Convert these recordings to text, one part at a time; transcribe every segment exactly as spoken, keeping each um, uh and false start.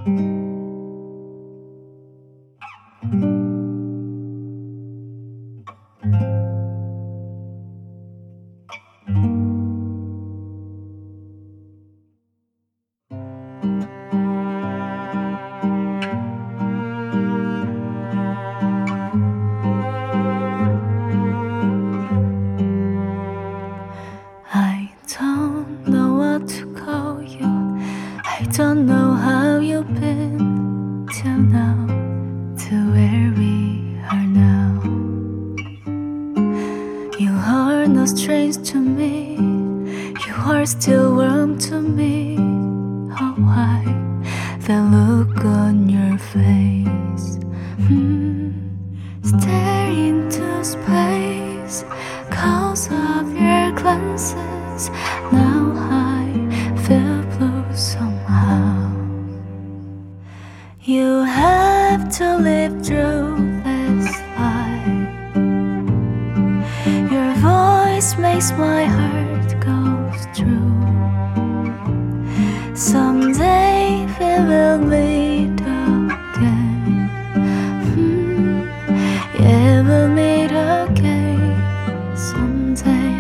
I don't know what to call you. I don't know how you've been till now, to where we are now. You are no strange to me. You are still warm to me. Oh, why the look on your face? Hmm. Stare into space, cause of your glances. Now I feel blue somehow. You have to live through this life. Your voice makes my heart go through. Someday we will meet again. Hmm. Yeah, we'll meet again someday.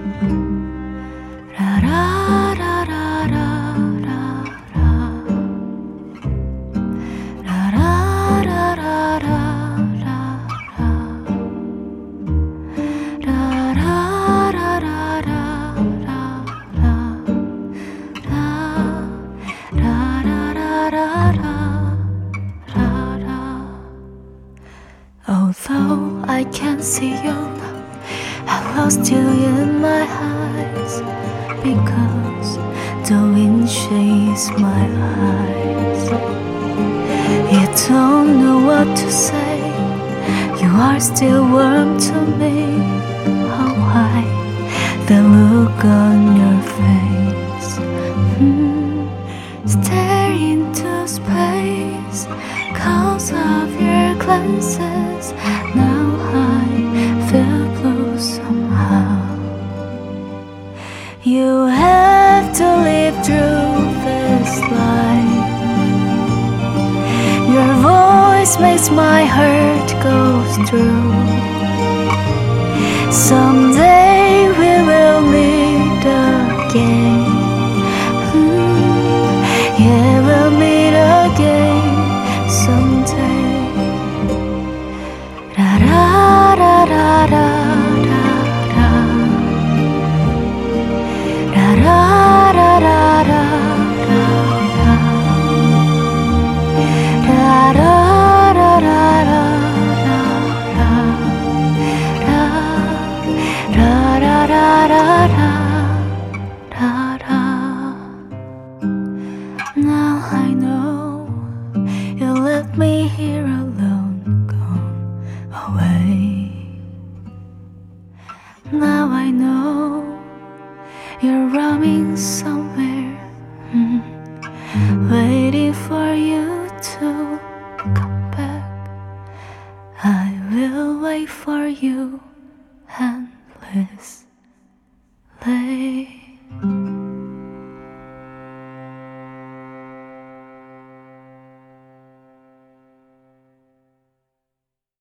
La la la la la la la. La la la la la la la. La la la la la la la. La la la la la la. Although I can't see you now, I lost you in my eyes, because the wind shades my eyes. You don't know what to say. You are still warm to me. Oh, why the look on your face? Hmm. Stare into space, cause of your glances. Now I feel blue somehow. You have to live through this life. Your voice makes my heart go through. Someday we will meet again. Hmm. Yeah, we'll meet again someday. La la la la la la la. La la la la la la la. La la la la la la la. La la la la la la. Now I know you left me here alone, gone away. Now I know you're roaming somewhere, hmm, waiting for you to come back. I will wait for you endless.